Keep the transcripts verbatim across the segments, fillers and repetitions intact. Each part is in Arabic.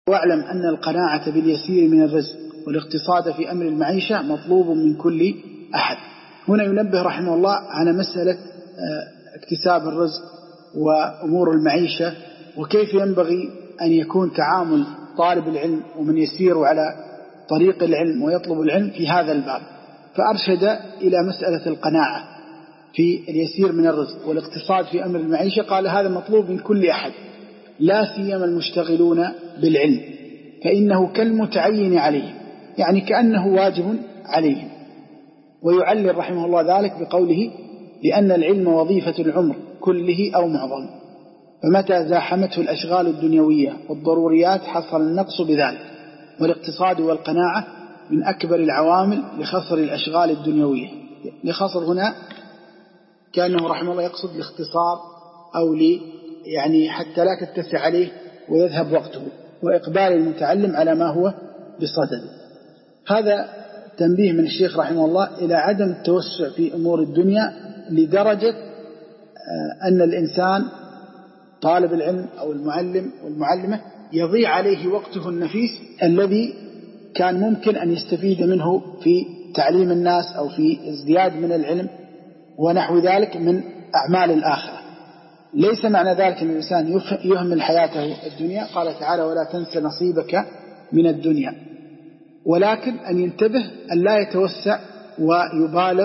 واعلم أن القناعة باليسير من الرزق والاقتصاد في أمر المعيشة مطلوب من كل أحد. هنا ينبه رحمه الله على مسألة اكتساب الرزق وأمور المعيشة، وكيف ينبغي أن يكون تعامل طالب العلم ومن يسير على طريق العلم ويطلب العلم في هذا الباب. فأرشد إلى مسألة القناعة في اليسير من الرزق والاقتصاد في أمر المعيشة. قال هذا مطلوب من كل أحد، لا سيما المشتغلون بالعلم، فإنه كالمتعين عليهم، يعني كأنه واجب عليهم. ويعلل رحمه الله ذلك بقوله: لأن العلم وظيفة العمر كله أو معظم، فمتى زاحمته الأشغال الدنيوية والضروريات حصل النقص بذلك. والاقتصاد والقناعة من أكبر العوامل لخسر الأشغال الدنيوية. لخسر هنا كأنه رحمه الله يقصد الاختصار، أو لي يعني حتى لا تتسع عليه ويذهب وقته، وإقبال المتعلم على ما هو بصدده. هذا تنبيه من الشيخ رحمه الله إلى عدم التوسع في أمور الدنيا، لدرجة أن الإنسان طالب العلم أو المعلم والمعلمة يضيع عليه وقته النفيس الذي كان ممكن أن يستفيد منه في تعليم الناس أو في ازدياد من العلم ونحو ذلك من أعمال الآخرة. ليس معنى ذلك أن الإنسان يهمل حياته الدنيا، قال تعالى: ولا تنس نصيبك من الدنيا، ولكن أن ينتبه أن لا يتوسع ويبالغ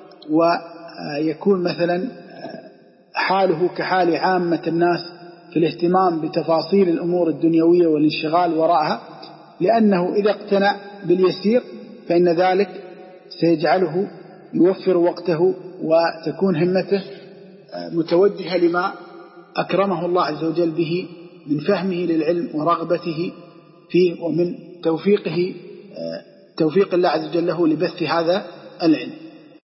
ويكون مثلا حاله كحال عامة الناس في الاهتمام بتفاصيل الأمور الدنيوية والانشغال وراءها، لأنه إذا اقتنع باليسير فإن ذلك سيجعله يوفر وقته وتكون همته متوجهة لما أكرمه الله عز وجل به من فهمه للعلم ورغبته فيه، ومن توفيقه توفيق الله عز وجل له لبث هذا العلم.